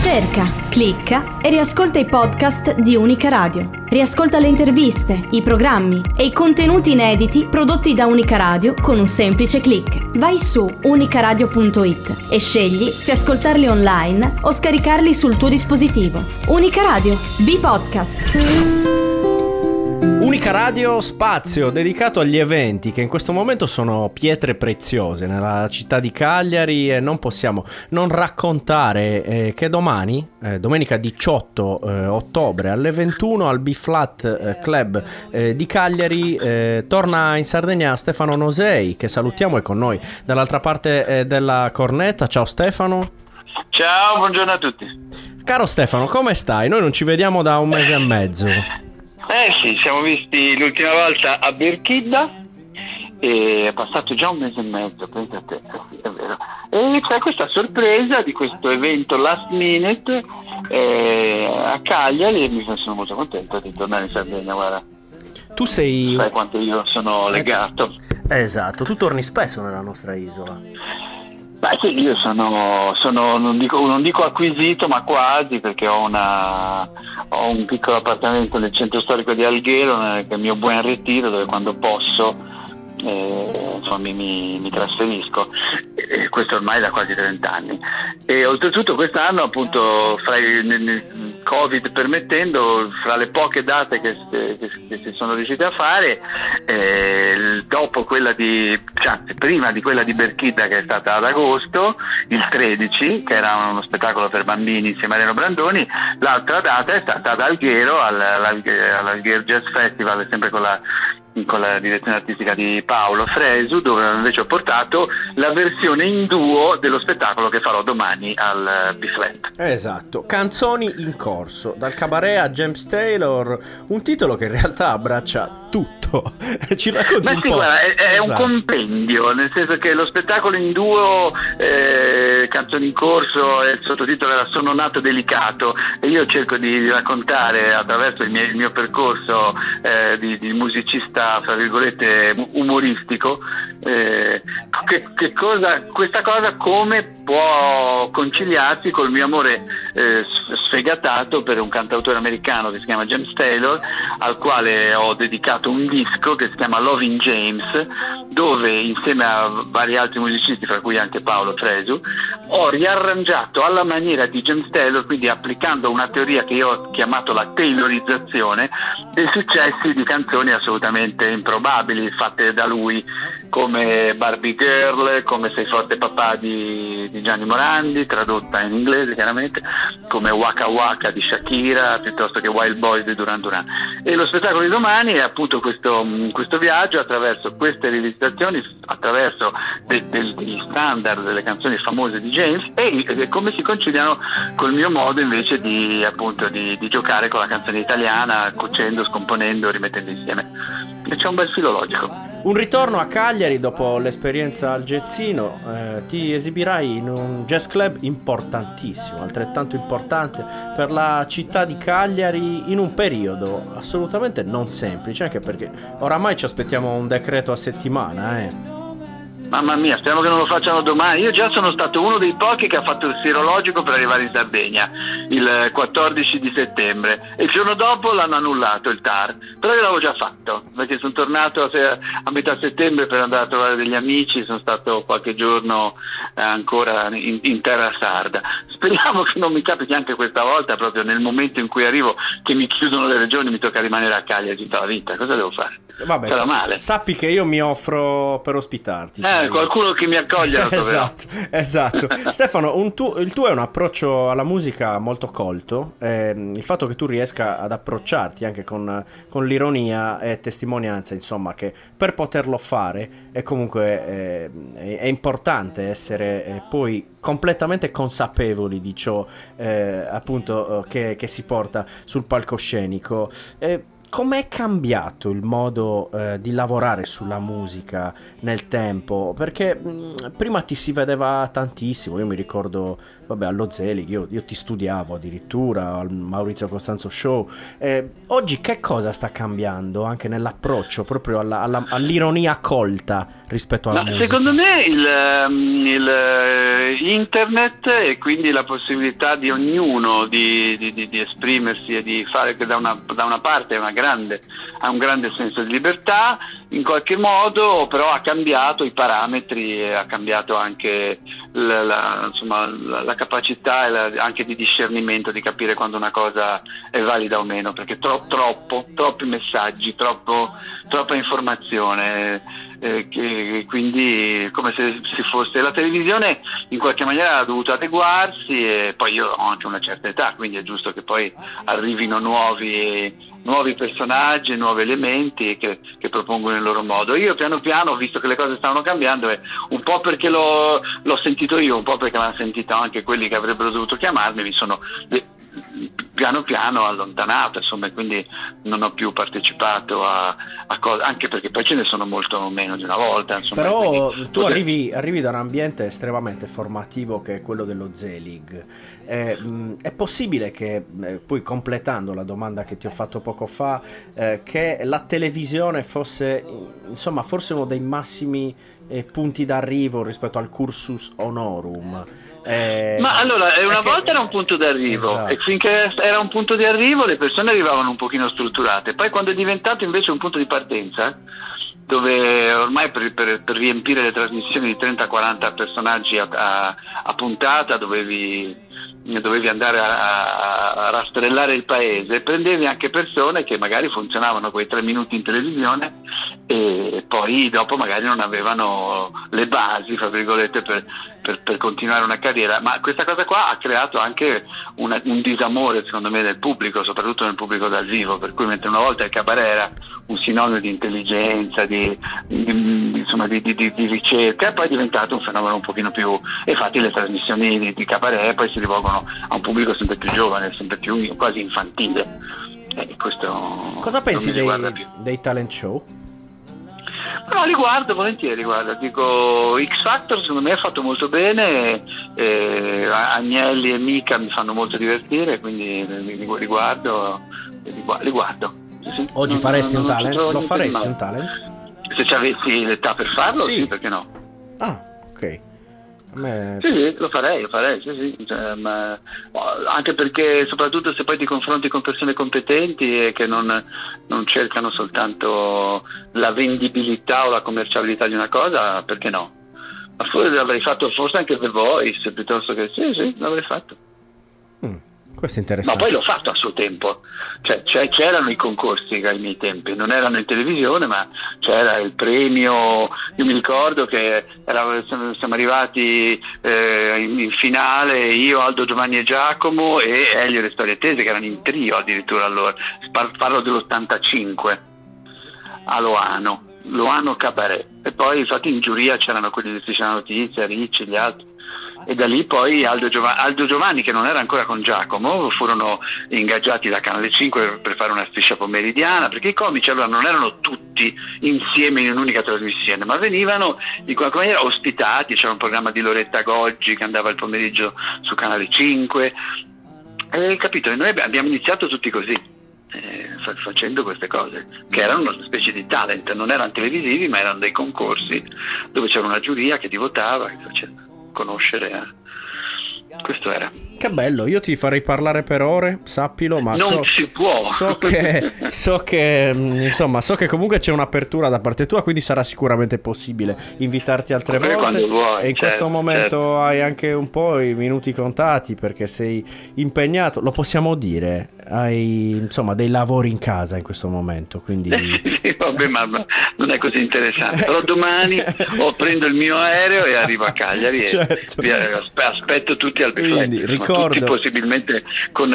Cerca, clicca e riascolta i podcast di Unica Radio. Riascolta le interviste, i programmi e i contenuti inediti prodotti da Unica Radio con un semplice click. Vai su unicaradio.it e scegli se ascoltarli online o scaricarli sul tuo dispositivo. Unica Radio, B-Podcast. Unica Radio, spazio dedicato agli eventi che in questo momento sono pietre preziose nella città di Cagliari, e non possiamo non raccontare che domani, domenica 18 ottobre alle 21 al B-Flat Club di Cagliari, torna in Sardegna Stefano Nosei, che salutiamo, è con noi dall'altra parte della cornetta. Ciao Stefano. Ciao, buongiorno a tutti. Caro Stefano, come stai? Noi non ci vediamo da un mese e mezzo. Sì, siamo visti l'ultima volta a Berchidda e è passato già un mese e mezzo, pensa a te, sì, è vero. E c'è questa sorpresa di questo evento last minute a Cagliari e mi sono molto contento di tornare in Sardegna, guarda. Tu sei... Sai quanto io sono legato. Esatto, tu torni spesso nella nostra isola. Beh sì, io sono non dico acquisito, ma quasi, perché ho un piccolo appartamento nel centro storico di Alghero, che è il mio buon ritiro, dove quando posso mi trasferisco, e questo ormai da quasi 30 anni. E oltretutto quest'anno, appunto, fra il Covid permettendo, fra le poche date che si sono riusciti a fare, dopo quella prima di quella di Berchidda, che è stata ad agosto, il 13, che era uno spettacolo per bambini insieme a Reno Brandoni, l'altra data è stata ad Alghero, all'Alghero Jazz Festival, sempre con la direzione artistica di Paolo Fresu, dove invece ho portato la versione in duo dello spettacolo che farò domani al B-Flat. Esatto, canzoni in corso, dal cabaret a James Taylor, un titolo che in realtà abbraccia tutto. Ci racconti un po'? Guarda, è esatto. Un compendio, nel senso che lo spettacolo in duo, canzoni in corso, il sottotitolo era Sono nato delicato, e io cerco di raccontare attraverso il mio percorso di musicista, fra virgolette, umoristico, questa cosa come può conciliarsi col mio amore sfegatato per un cantautore americano che si chiama James Taylor, al quale ho dedicato un disco che si chiama Loving James, dove insieme a vari altri musicisti, fra cui anche Paolo Fresu, ho riarrangiato alla maniera di James Taylor, quindi applicando una teoria che io ho chiamato la taylorizzazione, dei successi di canzoni assolutamente improbabili fatte da lui, come Barbie Girl, come Sei forte papà di Gianni Morandi, tradotta in inglese chiaramente, come Waka Waka di Shakira, piuttosto che Wild Boys di Duran Duran. E lo spettacolo di domani è appunto questo viaggio attraverso queste rivisitazioni, attraverso degli standard delle canzoni famose di James, e come si conciliano col mio modo invece di giocare con la canzone italiana, cucendo, scomponendo, rimettendo insieme. E c'è un bel filo logico. Un ritorno a Cagliari dopo l'esperienza al Jazzino, ti esibirai in un jazz club importantissimo, altrettanto importante per la città di Cagliari, in un periodo assolutamente non semplice, anche perché oramai ci aspettiamo un decreto a settimana. Mamma mia, speriamo che non lo facciano domani. Io già sono stato uno dei pochi che ha fatto il sierologico per arrivare in Sardegna il 14 di settembre, e il giorno dopo l'hanno annullato il TAR, però io l'avevo già fatto, perché sono tornato a metà settembre per andare a trovare degli amici, sono stato qualche giorno ancora in terra sarda. Speriamo che non mi capiti anche questa volta, proprio nel momento in cui arrivo, che mi chiudono le regioni, mi tocca rimanere a Cagliari tutta la vita. Cosa devo fare? Vabbè, sarà male. Sappi che io mi offro per ospitarti. Qualcuno che mi accoglia lo troverò. Esatto. Stefano, il tuo è un approccio alla musica molto colto, il fatto che tu riesca ad approcciarti anche con l'ironia è testimonianza, insomma, che per poterlo fare è comunque è importante essere poi completamente consapevoli di ciò appunto che si porta sul palcoscenico. Com'è cambiato il modo di lavorare sulla musica nel tempo? Perché prima ti si vedeva tantissimo, io mi ricordo, allo Zelig, io ti studiavo addirittura, al Maurizio Costanzo Show. Oggi che cosa sta cambiando anche nell'approccio proprio all'ironia colta rispetto alla musica? Secondo me il internet, e quindi la possibilità di ognuno di esprimersi e di fare, che da una parte ha un grande senso di libertà, in qualche modo però ha cambiato i parametri e ha cambiato anche la capacità anche di discernimento, di capire quando una cosa è valida o meno, perché troppi messaggi, troppa informazione, quindi come se fosse la televisione, in qualche maniera ha dovuto adeguarsi, e poi io ho anche una certa età, quindi è giusto che poi arrivino nuovi personaggi, nuovi elementi che propongono il loro modo. Io piano piano ho visto che le cose stavano cambiando, e un po' perché l'ho sentito io, un po' perché l'hanno sentito anche quelli che avrebbero dovuto chiamarmi, mi sono piano piano allontanato, insomma, e quindi non ho più partecipato a cose, anche perché poi ce ne sono molto meno di una volta, insomma. Però tu arrivi da un ambiente estremamente formativo che è quello dello Zelig. È possibile che, poi completando la domanda che ti ho fatto poco fa, che la televisione fosse, insomma, forse uno dei massimi punti d'arrivo rispetto al cursus honorum? Ma allora, volta era un punto d'arrivo, esatto. E finché era un punto di arrivo le persone arrivavano un pochino strutturate. Poi quando è diventato invece un punto di partenza, dove ormai per riempire le trasmissioni di 30-40 personaggi a puntata dovevi andare a rastrellare il paese, prendevi anche persone che magari funzionavano quei 3 minuti in televisione e poi dopo magari non avevano le basi, fra virgolette, per continuare una carriera. Ma questa cosa qua ha creato anche un disamore, secondo me, del pubblico, soprattutto nel pubblico dal vivo, per cui mentre una volta il cabaret era un sinonimo di intelligenza, di ricerca, poi è diventato un fenomeno un pochino più, e infatti le trasmissioni di cabaret poi si rivolgono a un pubblico sempre più giovane, sempre più quasi infantile, e questo cosa pensi dei talent show? No, li guardo volentieri, dico, X Factor secondo me è fatto molto bene, Agnelli e Mica mi fanno molto divertire, quindi li guardo. Sì. Oggi faresti un talent? Lo faresti un talent? Se ci avessi l'età per farlo, sì, perché no? Ah, ok. Sì, lo farei, sì. Ma anche perché, soprattutto se poi ti confronti con persone competenti e che non cercano soltanto la vendibilità o la commerciabilità di una cosa, perché no? Ma forse l'avrei fatto, forse anche The Voice, piuttosto che sì, l'avrei fatto. Questo è interessante. Ma poi l'ho fatto a suo tempo, c'erano i concorsi ai miei tempi, non erano in televisione, ma c'era il premio. Io mi ricordo che siamo arrivati in finale io, Aldo, Giovanni e Giacomo e Elio e le Storie Tese, che erano in trio addirittura allora. Parlo dell'85 a Loano Cabaret, e poi infatti in giuria c'erano quelli di Striscia la Notizia, Ricci, gli altri. E da lì poi Aldo Giovanni, che non era ancora con Giacomo, furono ingaggiati da Canale 5 per fare una striscia pomeridiana, perché i comici allora non erano tutti insieme in un'unica trasmissione, ma venivano in qualche maniera ospitati. C'era un programma di Loretta Goggi che andava il pomeriggio su Canale 5, e capito? E noi abbiamo iniziato tutti così, facendo queste cose che erano una specie di talent, non erano televisivi ma erano dei concorsi dove c'era una giuria che ti votava, che faceva conoscere, questo era. Che bello, io ti farei parlare per ore, sappilo, ma non si può. So che insomma, so che comunque c'è un'apertura da parte tua, quindi sarà sicuramente possibile invitarti altre volte. Vuoi, e in questo momento hai anche un po' i minuti contati perché sei impegnato, lo possiamo dire, hai insomma dei lavori in casa in questo momento, quindi sì, vabbè, ma non è così interessante. Però domani prendo il mio aereo e arrivo a Cagliari, certo. E aspetto tutti al buffet. Tutti possibilmente col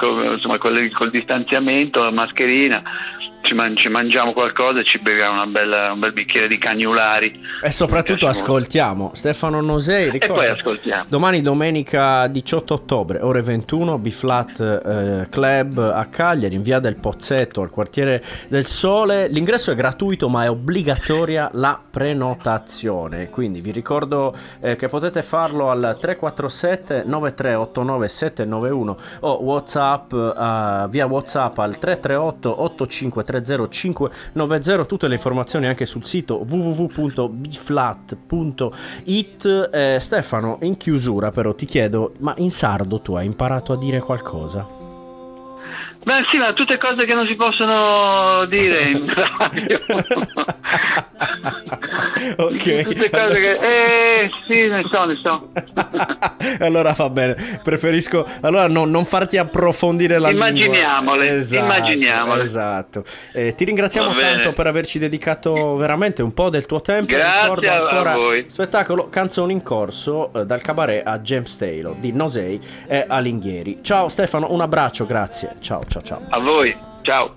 distanziamento, la mascherina, ci mangiamo qualcosa e ci beviamo un bel bicchiere di cagnolari, e soprattutto ascoltiamo Stefano Nosei, ricordo, e poi ascoltiamo. Domani domenica 18 ottobre ore 21 B-Flat Club a Cagliari, in via del Pozzetto al quartiere del Sole. L'ingresso è gratuito ma è obbligatoria la prenotazione, quindi vi ricordo che potete farlo al 347 9389 791 o WhatsApp via WhatsApp al 338 853 590. Tutte le informazioni anche sul sito www.bflat.it. Stefano, in chiusura però ti chiedo, ma in sardo tu hai imparato a dire qualcosa? Beh sì, ma tutte cose che non si possono dire in radio. Ok. Tutte cose che... sì, ne so. Allora va bene, preferisco allora non farti approfondire la Immaginiamole. Esatto. Ti ringraziamo tanto per averci dedicato veramente un po' del tuo tempo. Grazie a voi. Spettacolo Canzoni in corso dal cabaret a James Taylor di Nosei e Alighieri. Ciao Stefano, un abbraccio, grazie. Ciao. A voi, ciao.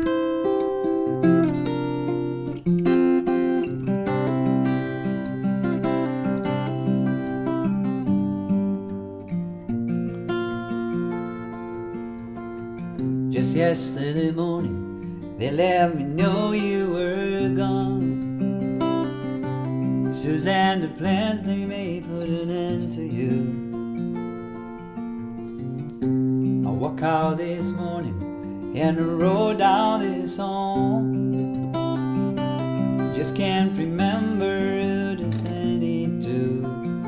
Just yesterday morning, they let me know you were gone. Suzanne, the plans they made put an end to you. I woke out this morning and wrote down this song. Just can't remember who to send it to.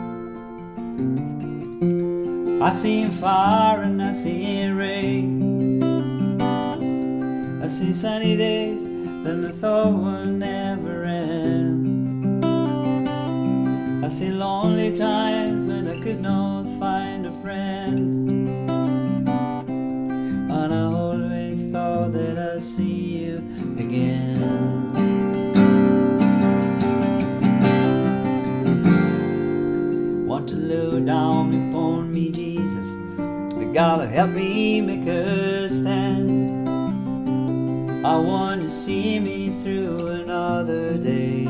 I seen fire and I seen rain. I see sunny days that I thought would never end. I see lonely times when I could not find a friend. And I always thought that I'd see you again. Want to look down upon me, Jesus, but God help me make a stand. I want to see me through another day.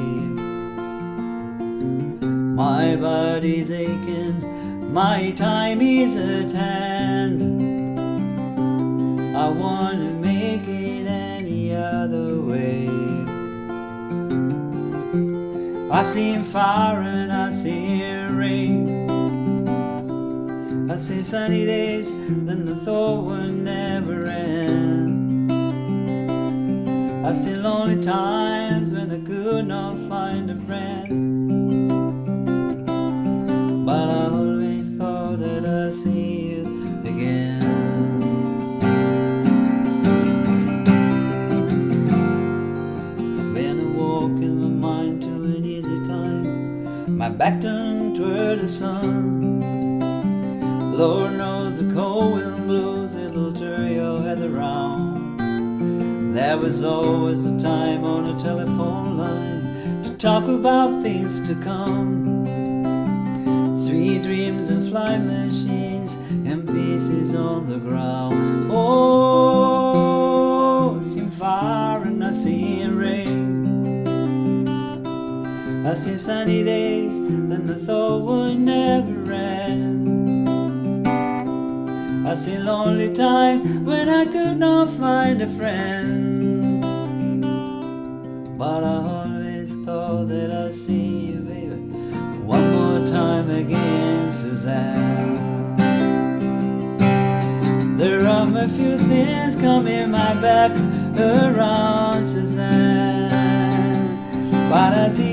My body's aching, my time is at hand. I want to make it any other way. I seen fire and I seen rain. I see sunny days that I thought would never end. I see lonely times when I could not find a friend. But I always thought that I'd see you again. My back turned toward the sun. Lord knows the cold wind blows, it'll turn your head around. There was always a time on a telephone line to talk about things to come. Sweet dreams and flying machines and pieces on the ground. Oh, I seen fire and I seen rain. I see sunny days that I thought would never end. I see lonely times when I could not find a friend. But I always thought that I'd see you, baby, one more time again, Suzanne. There are a few things coming my back around, Suzanne. But I see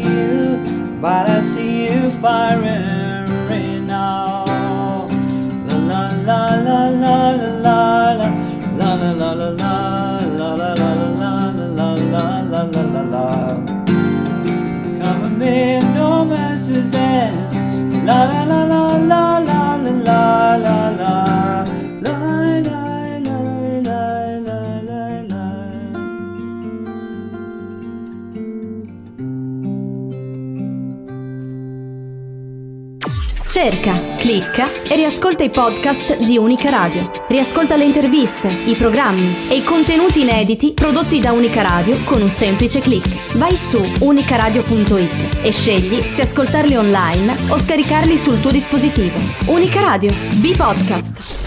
you firing right now. La la la la la la la la la la la la la la la la la la la. Come and make no mess, Suzanne. La la la la la la la la la. Cerca, clicca e riascolta i podcast di Unica Radio. Riascolta le interviste, i programmi e i contenuti inediti prodotti da Unica Radio con un semplice click. Vai su unicaradio.it e scegli se ascoltarli online o scaricarli sul tuo dispositivo. Unica Radio, B-Podcast.